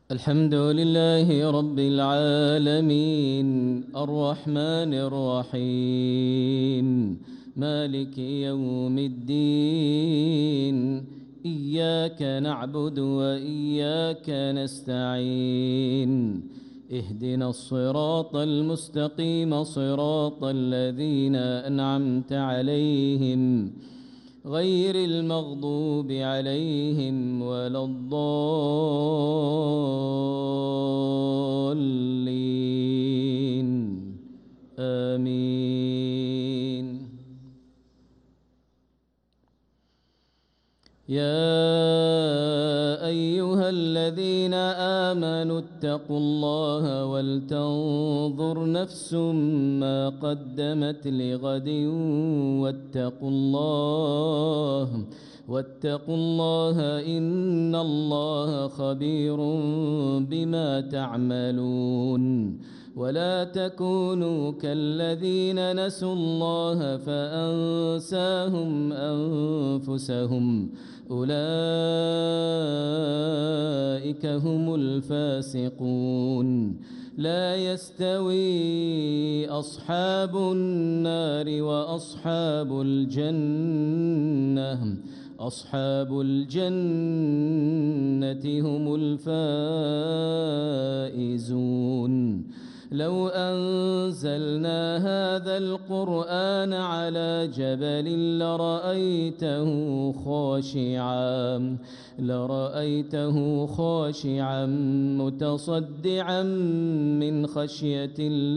الحمد لله رب العالمين الرحمن الرحيم مالك يوم الدين إياك نعبد وإياك نستعين اهدنا الصراط المستقيم صراط الذين أنعمت عليهم غير المغضوب عليهم ولا الضالين آمين. يا أيها الذين آمنوا اتقوا الله ولتنظر نفس ما قدمت لغد واتقوا الله إن الله خبير بما تعملون. ولا تكونوا كالذين نسوا الله فأنساهم أنفسهم أولئك هم الفاسقون. لا يستوي أصحاب النار وأصحاب الجنة أصحاب الجنة هم الفائزون. لو أنزلنا هذا القرآن على جبل لرأيته خاشعا متصدعا من خشية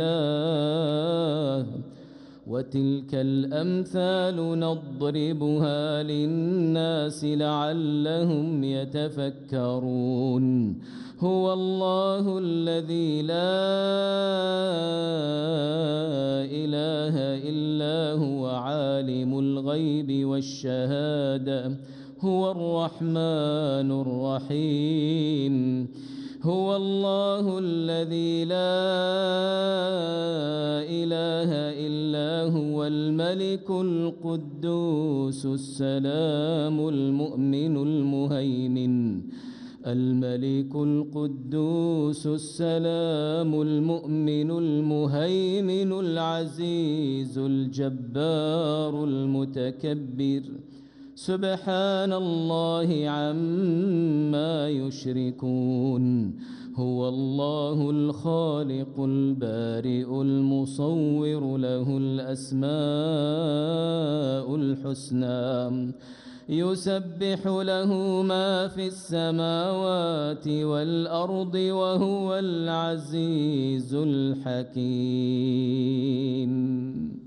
الله. وتلك الأمثال نضربها للناس لعلهم يتفكرون. هو الله الذي لا إله إلا هو عالم الغيب والشهادة هو الرحمن الرحيم. هو الله الذي لا إله إلا هو الملك القدوس السلام المؤمن المهيمن العزيز الجبار المتكبر. سبحان الله عما يشركون. هو الله الخالق البارئ المصور له الأسماء الحسنى يسبح له ما في السماوات والأرض وهو العزيز الحكيم.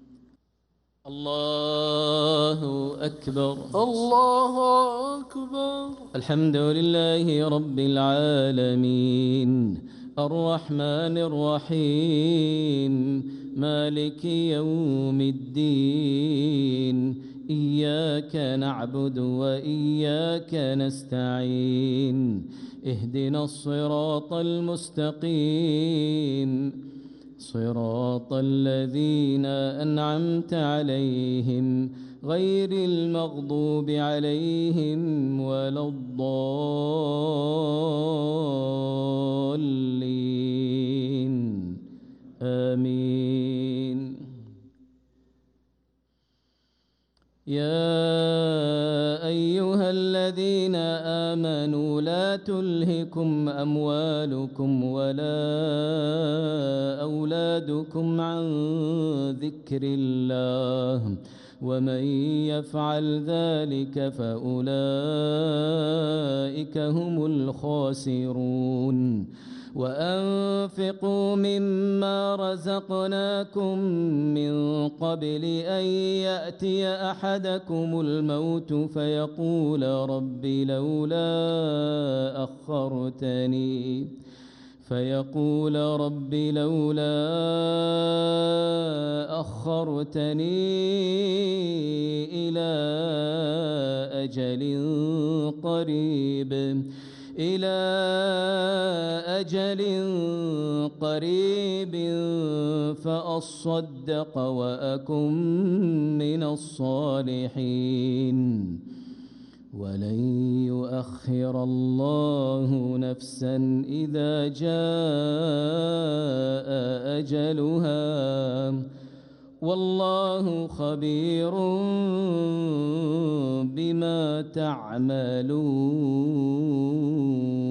الله أكبر. الله أكبر. الحمد لله رب العالمين الرحمن الرحيم مالك يوم الدين إياك نعبد وإياك نستعين اهدنا الصراط المستقيم صراط الذين أنعمت عليهم غير المغضوب عليهم ولا الضالين آمين. يا أيها الذين آمنوا لا تلهكم أموالكم ولا أولادكم عن ذكر الله ومن يفعل ذلك فأولئك هم الخاسرون. وأنفقوا مما رزقناكم من قبل أن يأتي أحدكم الموت فيقول رب لولا أخرتني إلى أجل قريب فأصدق وأكن من الصالحين ولن ليؤخر الله نفسا إذا جاء أجلها والله خبير بما تعملون.